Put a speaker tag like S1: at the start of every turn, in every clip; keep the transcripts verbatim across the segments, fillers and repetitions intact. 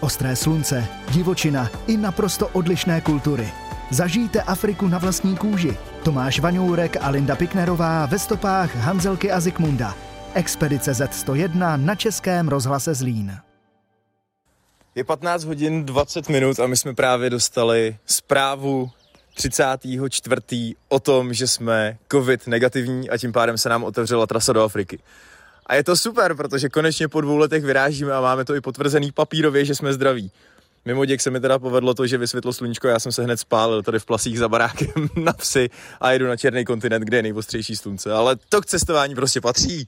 S1: Ostré slunce, divočina i naprosto odlišné kultury. Zažijte Afriku na vlastní kůži. Tomáš Vaňourek a Linda Piknerová ve stopách Hanzelky a Zikmunda. Expedice Z sto jedna na Českém rozhlase Zlín.
S2: Je patnáct hodin dvacet minut a my jsme právě dostali zprávu třicátého čtvrtého o tom, že jsme covid negativní a tím pádem se nám otevřela trasa do Afriky. A je to super, protože konečně po dvou letech vyrážíme a máme to i potvrzený papírově, že jsme zdraví. Mimo děk se mi teda povedlo to, že vysvětlo sluníčko, já jsem se hned spálil tady v Plasích za barákem na vsi a jedu na černý kontinent, kde je nejostřejší slunce. Ale to k cestování prostě patří.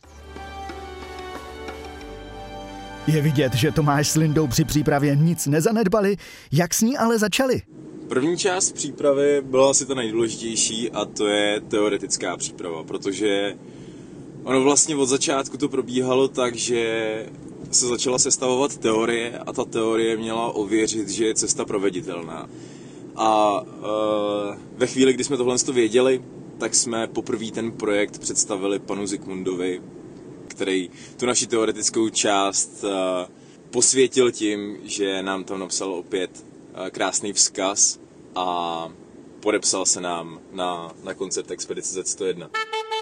S1: Je vidět, že Tomáš s Lindou při přípravě nic nezanedbali, jak s ní ale začali.
S2: První část přípravy byla asi ta nejdůležitější a to je teoretická příprava, protože ono vlastně od začátku to probíhalo tak, že se začala sestavovat teorie a ta teorie měla ověřit, že je cesta proveditelná. A e, ve chvíli, kdy jsme tohle věděli, tak jsme poprvé ten projekt představili panu Zikmundovi, který tu naši teoretickou část e, posvětil tím, že nám tam napsal opět e, krásný vzkaz a podepsal se nám na, na koncept expedice Z sto jedna.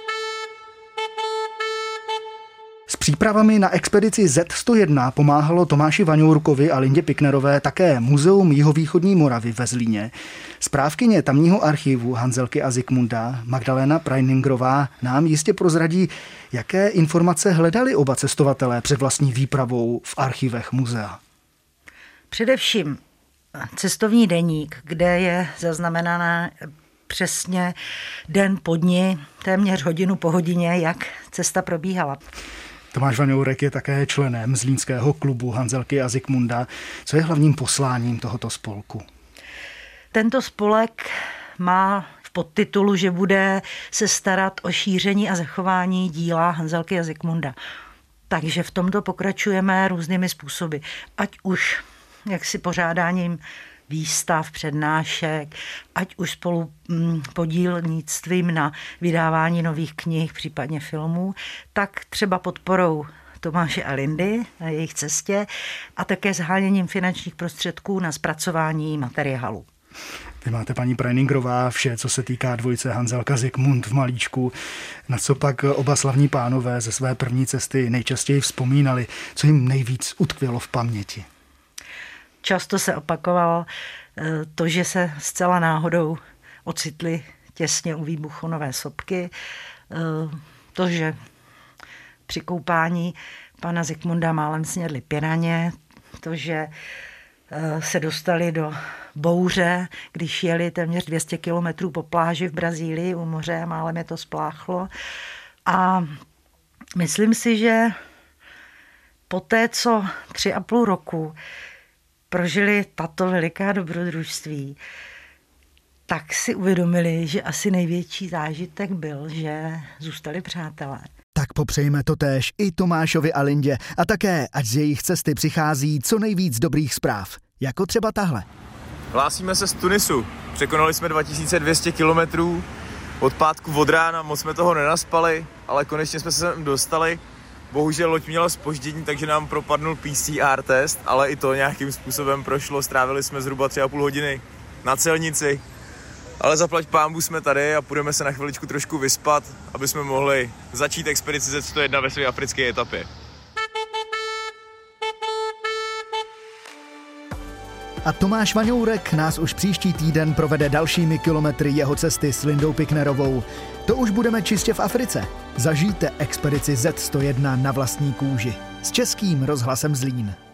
S1: S přípravami na expedici Z sto jedna pomáhalo Tomáši Vaňourkovi a Lindě Piknerové také Muzeum jihovýchodní Moravy ve Zlíně. Správkyně tamního archivu Hanzelky a Zikmunda, Magdalena Preiningrová, nám jistě prozradí, jaké informace hledali oba cestovatelé před vlastní výpravou v archivech muzea.
S3: Především cestovní deník, kde je zaznamenaná přesně den po dni, téměř hodinu po hodině, jak cesta probíhala.
S1: Tomáš Vaňourek je také členem zlínského klubu Hanzelky a Zikmunda. Co je hlavním posláním tohoto spolku?
S3: Tento spolek má v podtitulu, že bude se starat o šíření a zachování díla Hanzelky a Zikmunda. Takže v tomto pokračujeme různými způsoby. Ať už jaksi pořádáním výstav, přednášek, ať už spolu podílnictvím na vydávání nových knih, případně filmů, tak třeba podporou Tomáše a Lindy na jejich cestě a také sháněním finančních prostředků na zpracování materiálu.
S1: Vy máte, paní Preiningrová, vše, co se týká dvojice Hanzelka Zikmund v malíčku. Na co pak oba slavní pánové ze své první cesty nejčastěji vzpomínali, co jim nejvíc utkvělo v paměti?
S3: Často se opakovalo to, že se zcela náhodou ocitli těsně u výbuchu nové sopky, to, že při koupání pana Zikmunda málem snědli piraně, to, že se dostali do bouře, když jeli téměř dvě stě kilometrů po pláži v Brazílii u moře a málem je to spláchlo. A myslím si, že poté, co tři a půl roku prožili tato veliká dobrodružství, tak si uvědomili, že asi největší zážitek byl, že zůstali přátelé.
S1: Tak popřejme to též i Tomášovi a Lindě a také, ať z jejich cesty přichází co nejvíc dobrých zpráv, jako třeba tahle.
S2: Hlásíme se z Tunisu. Překonali jsme dva tisíce dvě stě kilometrů od pátku od rána, moc jsme toho nenaspali, ale konečně jsme se sem dostali. Bohužel loď měla zpoždění, takže nám propadnul P C R test, ale i to nějakým způsobem prošlo. Strávili jsme zhruba tři a půl hodiny na celnici. Ale zaplať pánbůh jsme tady a půjdeme se na chviličku trošku vyspat, aby jsme mohli začít expedici Z sto jedna ve své africké etapě.
S1: A Tomáš Vaňourek nás už příští týden provede dalšími kilometry jeho cesty s Lindou Piknerovou. To už budeme čistě v Africe. Zažijte expedici Z sto jedna na vlastní kůži. S Českým rozhlasem Zlín.